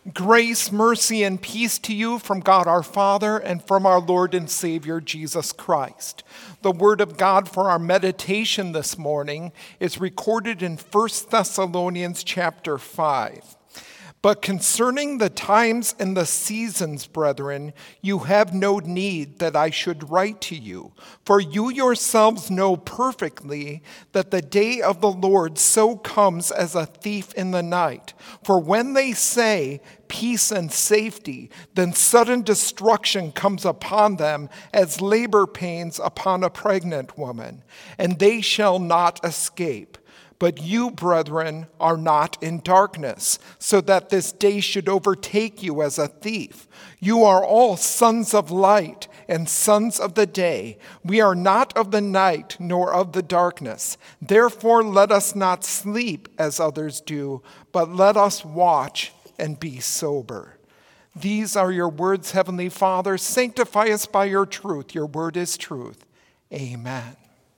Grace, mercy, and peace to you from God our Father and from our Lord and Savior Jesus Christ. The word of God for our meditation this morning is recorded in 1 Thessalonians chapter 5. But concerning the times and the seasons, brethren, you have no need that I should write to you, for you yourselves know perfectly that the day of the Lord so comes as a thief in the night. For when they say peace and safety, then sudden destruction comes upon them as labor pains upon a pregnant woman, and they shall not escape. But you, brethren, are not in darkness, so that this day should overtake you as a thief. You are all sons of light and sons of the day. We are not of the night nor of the darkness. Therefore, let us not sleep as others do, but let us watch and be sober. These are your words, Heavenly Father. Sanctify us by your truth. Your word is truth. Amen.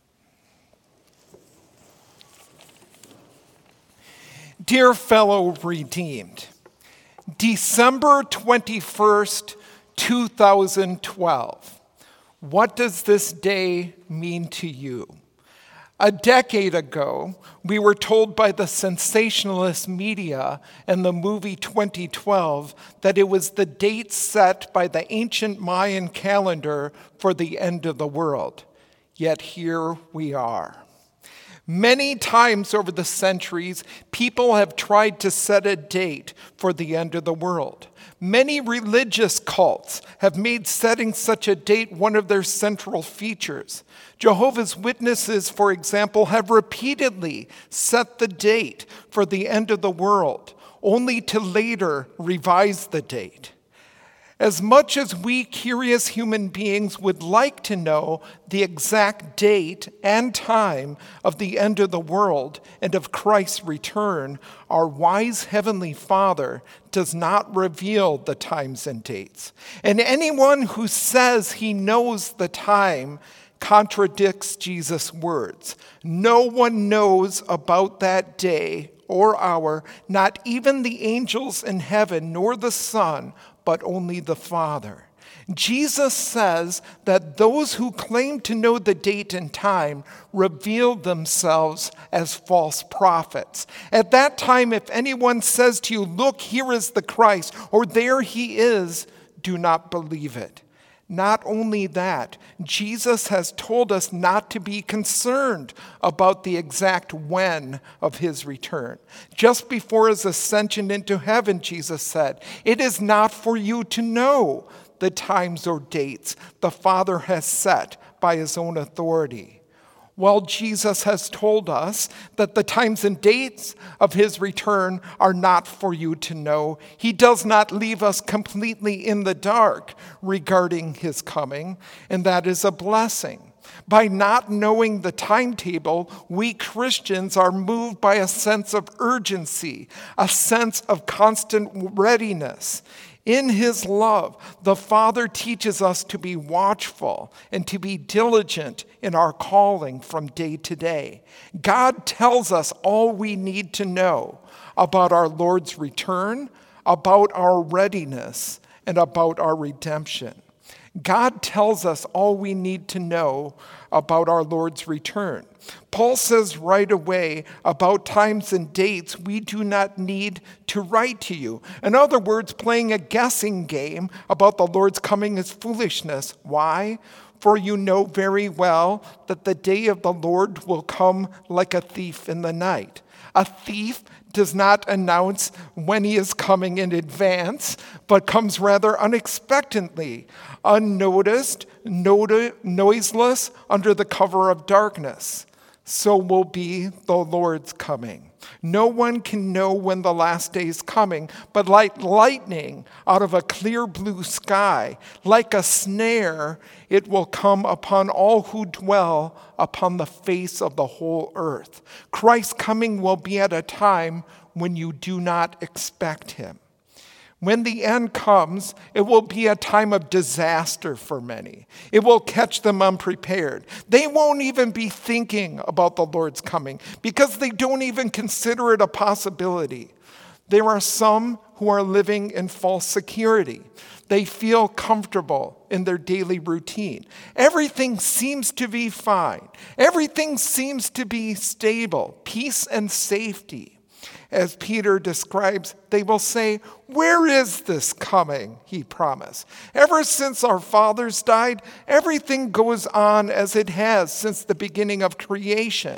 Dear fellow redeemed, December 21st, 2012. What does this day mean to you? A decade ago, we were told by the sensationalist media and the movie 2012 that it was the date set by the ancient Mayan calendar for the end of the world. Yet here we are. Many times over the centuries, people have tried to set a date for the end of the world. Many religious cults have made setting such a date one of their central features. Jehovah's Witnesses, for example, have repeatedly set the date for the end of the world, only to later revise the date. As much as we curious human beings would like to know the exact date and time of the end of the world and of Christ's return, our wise Heavenly Father does not reveal the times and dates. And anyone who says he knows the time contradicts Jesus' words. No one knows about that day or hour, not even the angels in heaven, nor the Son, but only the Father. Jesus says that those who claim to know the date and time reveal themselves as false prophets. At that time, if anyone says to you, "Look, here is the Christ," or "There he is," do not believe it. Not only that, Jesus has told us not to be concerned about the exact when of his return. Just before his ascension into heaven, Jesus said, "It is not for you to know the times or dates the Father has set by his own authority." Well, Jesus has told us that the times and dates of his return are not for you to know. He does not leave us completely in the dark regarding his coming, and that is a blessing. By not knowing the timetable, we Christians are moved by a sense of urgency, a sense of constant readiness. In his love, the Father teaches us to be watchful and to be diligent in our calling from day to day. God tells us all we need to know about our Lord's return, about our readiness, and about our redemption. God tells us all we need to know about our Lord's return. Paul says right away about times and dates we do not need to write to you. In other words, playing a guessing game about the Lord's coming is foolishness. Why? For you know very well that the day of the Lord will come like a thief in the night. A thief does not announce when he is coming in advance, but comes rather unexpectedly, unnoticed, noiseless, under the cover of darkness. So will be the Lord's coming. No one can know when the last day is coming, but like lightning out of a clear blue sky, like a snare, it will come upon all who dwell upon the face of the whole earth. Christ's coming will be at a time when you do not expect him. When the end comes, it will be a time of disaster for many. It will catch them unprepared. They won't even be thinking about the Lord's coming because they don't even consider it a possibility. There are some who are living in false security. They feel comfortable in their daily routine. Everything seems to be fine. Everything seems to be stable, peace and safety. As Peter describes, they will say, "Where is this coming?" he promised. Ever since our fathers died, everything goes on as it has since the beginning of creation.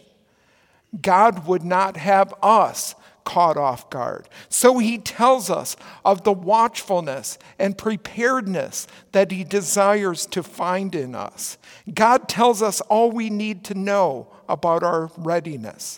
God would not have us caught off guard. So he tells us of the watchfulness and preparedness that he desires to find in us. God tells us all we need to know about our readiness.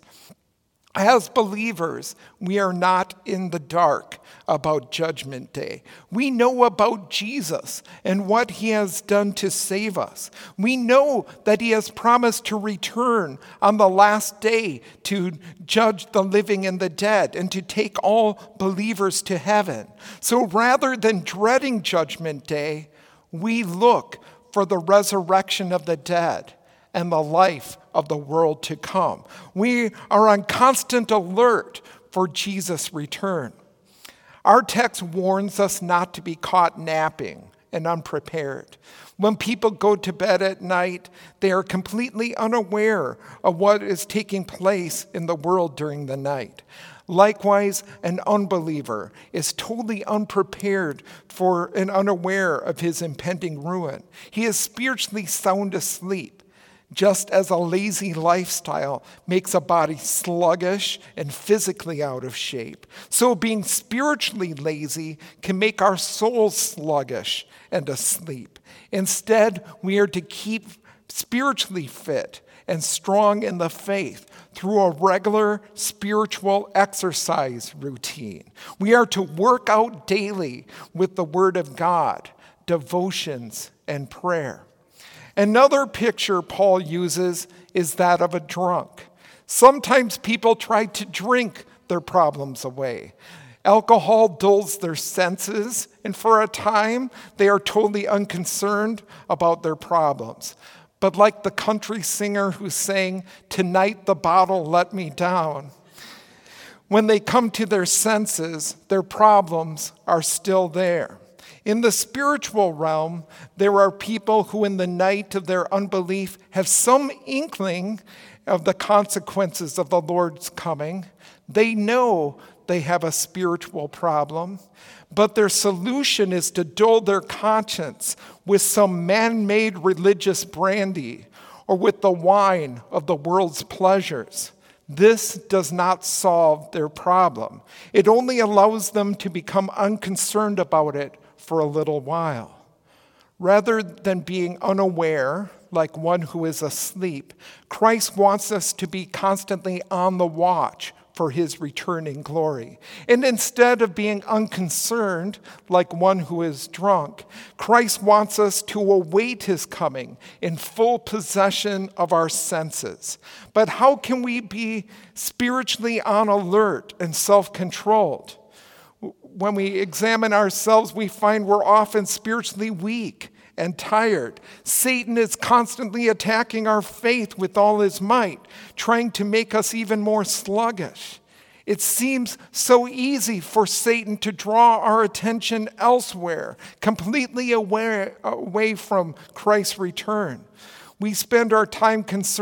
As believers, we are not in the dark about Judgment Day. We know about Jesus and what he has done to save us. We know that he has promised to return on the last day to judge the living and the dead and to take all believers to heaven. So rather than dreading Judgment Day, we look for the resurrection of the dead and the life of the world to come. We are on constant alert for Jesus' return. Our text warns us not to be caught napping and unprepared. When people go to bed at night, they are completely unaware of what is taking place in the world during the night. Likewise, an unbeliever is totally unprepared for and unaware of his impending ruin. He is spiritually sound asleep. Just as a lazy lifestyle makes a body sluggish and physically out of shape, so being spiritually lazy can make our souls sluggish and asleep. Instead, we are to keep spiritually fit and strong in the faith through a regular spiritual exercise routine. We are to work out daily with the Word of God, devotions, and prayer. Another picture Paul uses is that of a drunk. Sometimes people try to drink their problems away. Alcohol dulls their senses, and for a time, they are totally unconcerned about their problems. But like the country singer who sang, "Tonight the bottle let me down," when they come to their senses, their problems are still there. In the spiritual realm, there are people who in the night of their unbelief have some inkling of the consequences of the Lord's coming. They know they have a spiritual problem, but their solution is to dull their conscience with some man-made religious brandy or with the wine of the world's pleasures. This does not solve their problem. It only allows them to become unconcerned about it for a little while. Rather than being unaware, like one who is asleep, Christ wants us to be constantly on the watch for his return in glory. And instead of being unconcerned, like one who is drunk, Christ wants us to await his coming in full possession of our senses. But how can we be spiritually on alert and self-controlled? When we examine ourselves, we find we're often spiritually weak and tired. Satan is constantly attacking our faith with all his might, trying to make us even more sluggish. It seems so easy for Satan to draw our attention elsewhere, completely away from Christ's return. We spend our time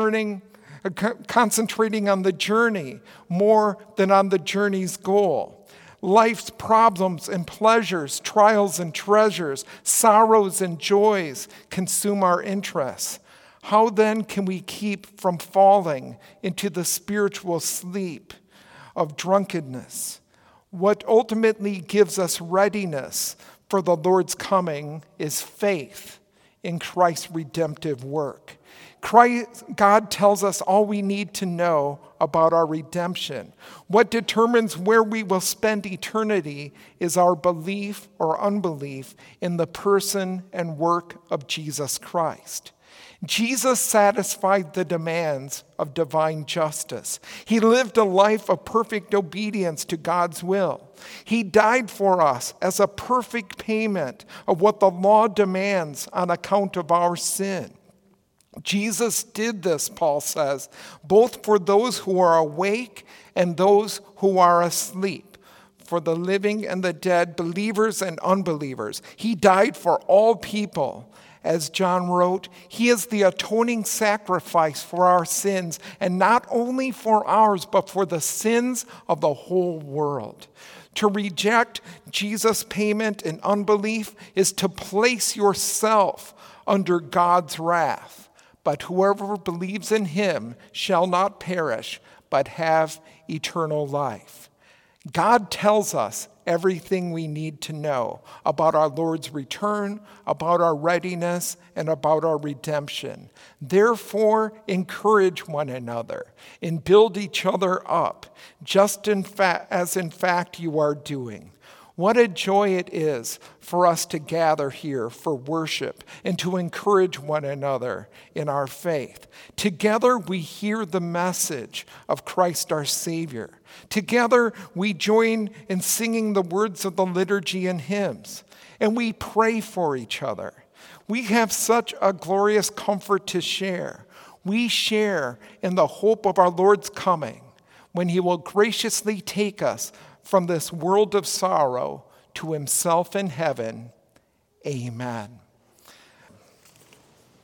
concentrating on the journey more than on the journey's goal. Life's problems and pleasures, trials and treasures, sorrows and joys consume our interests. How then can we keep from falling into the spiritual sleep of drunkenness? What ultimately gives us readiness for the Lord's coming is faith in Christ's redemptive work. God tells us all we need to know about our redemption. What determines where we will spend eternity is our belief or unbelief in the person and work of Jesus Christ. Jesus satisfied the demands of divine justice. He lived a life of perfect obedience to God's will. He died for us as a perfect payment of what the law demands on account of our sin. Jesus did this, Paul says, both for those who are awake and those who are asleep. for the living and the dead, believers and unbelievers. He died for all people. As John wrote, he is the atoning sacrifice for our sins, and not only for ours, but for the sins of the whole world. To reject Jesus' payment in unbelief is to place yourself under God's wrath. But whoever believes in him shall not perish, but have eternal life. God tells us everything we need to know about our Lord's return, about our readiness, and about our redemption. Therefore, encourage one another and build each other up, just as in fact you are doing. What a joy it is for us to gather here for worship and to encourage one another in our faith. Together we hear the message of Christ our Savior. Together we join in singing the words of the liturgy and hymns, and we pray for each other. We have such a glorious comfort to share. We share in the hope of our Lord's coming, when he will graciously take us from this world of sorrow to himself in heaven. Amen.